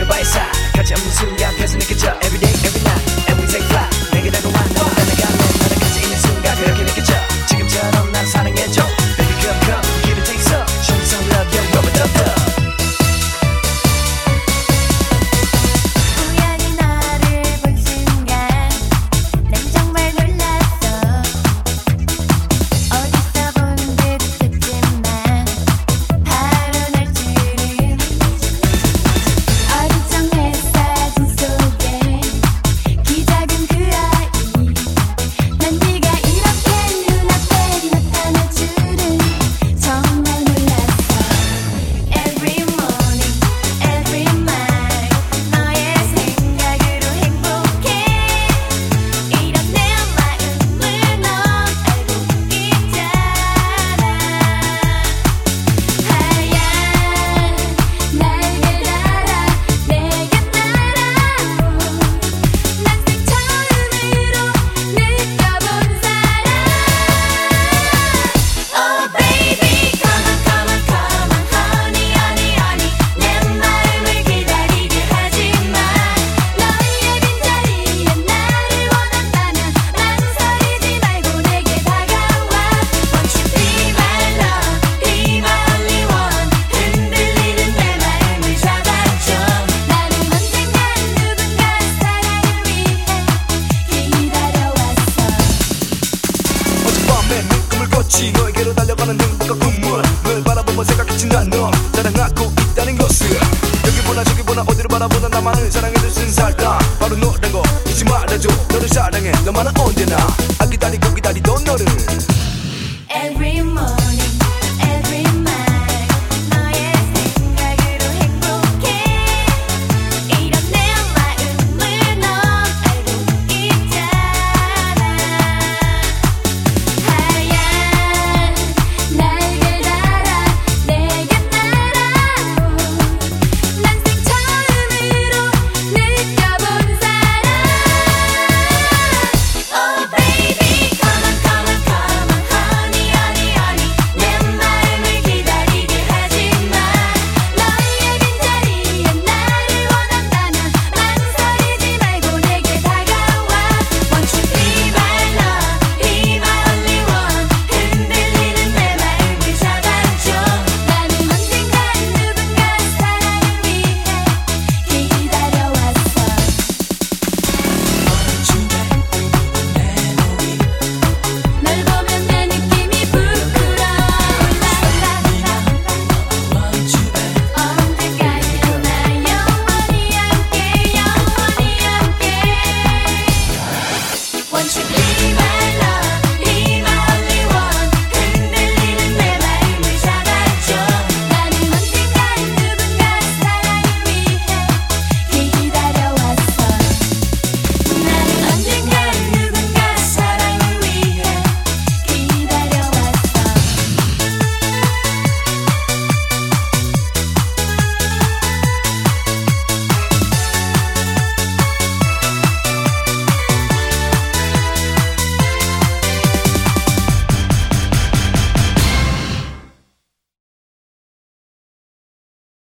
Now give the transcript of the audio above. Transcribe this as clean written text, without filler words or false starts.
by side 같이 없는 순간 펴서 느껴져 Every day, every night And we take flight 내게 다가와 너는 따라가면 나랑 같이 있는 순간 그렇게 느껴져 지금처럼 난 사랑해줘 Baby come come give it take some Show me some love yeah rub it up up 너에게로 달려가는 행복과 꿈물 널 바라보며 생각했지 난 너 사랑하고 있다는 것을 여기보나 저기보나 어디를 바라보나 나만을 사랑해줄 순 살다 바로 너라고 잊지 말아줘 너를 사랑해 너만은 언제나